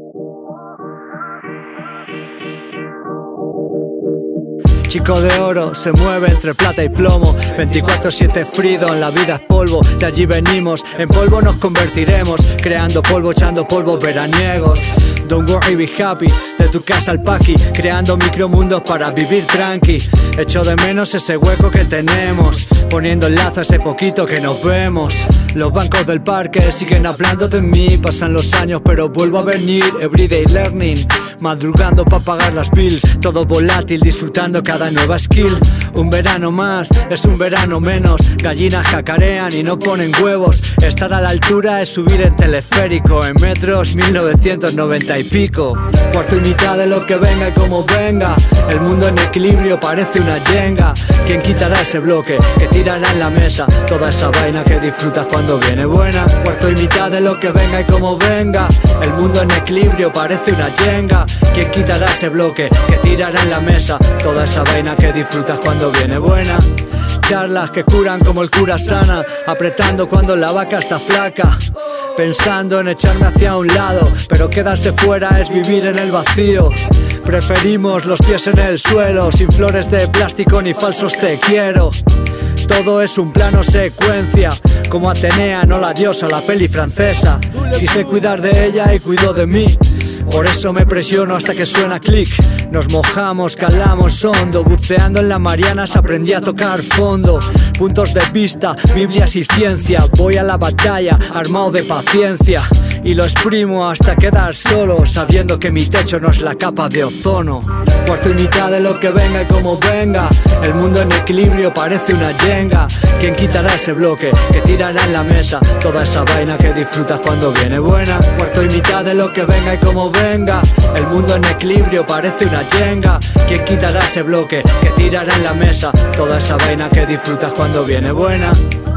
Chico de oro, se mueve entre plata y plomo. 24/7 freedom, la vida es polvo. De allí venimos, en polvo nos convertiremos. Creando polvo, echando polvo veraniegos. Don't worry, be happy, de tu casa al paqui. Creando micromundos para vivir tranqui. Echo de menos ese hueco que tenemos, poniendo en lazo ese poquito que nos vemos. Los bancos del parque siguen hablando de mí. Pasan los años pero vuelvo a venir. Everyday learning, madrugando pa' pagar las bills. Todo volátil, disfrutando cada nueva skill. Un verano más, es un verano menos. Gallinas cacarean y no ponen huevos. Estar a la altura es subir en teleférico. En metros 1990 y pico. Cuarto y mitad de lo que venga y como venga. El mundo en equilibrio parece una yenga. ¿Quién quitará ese bloque que tirará en la mesa? Toda esa vaina que disfrutas cuando viene buena. Cuarto y mitad de lo que venga y como venga. El mundo en equilibrio parece una yenga. ¿Quién quitará ese bloque que tirará en la mesa? Toda esa vaina que disfrutas cuando viene buena. Charlas que curan como el cura sana, apretando cuando la vaca está flaca. Pensando en echarme hacia un lado, pero quedarse fuera es vivir en el vacío. Preferimos los pies en el suelo, sin flores de plástico ni falsos te quiero. Todo es un plano secuencia, como Atenea, no la diosa, la peli francesa. Quise cuidar de ella y cuidó de mí. Por eso me presiono hasta que suena clic. Nos mojamos, calamos hondo. Buceando en las Marianas aprendí a tocar fondo. Puntos de vista, Biblias y ciencia. Voy a la batalla, armado de paciencia. Y lo exprimo hasta quedar solo, sabiendo que mi techo no es la capa de ozono. Cuarto y mitad de lo que venga y como venga. El mundo en equilibrio parece una yenga. ¿Quién quitará ese bloque que tirará en la mesa? Toda esa vaina que disfrutas cuando viene buena. Cuarto y mitad de lo que venga y como venga. El mundo en equilibrio parece una yenga. ¿Quién quitará ese bloque que tirará en la mesa? Toda esa vaina que disfrutas cuando viene buena.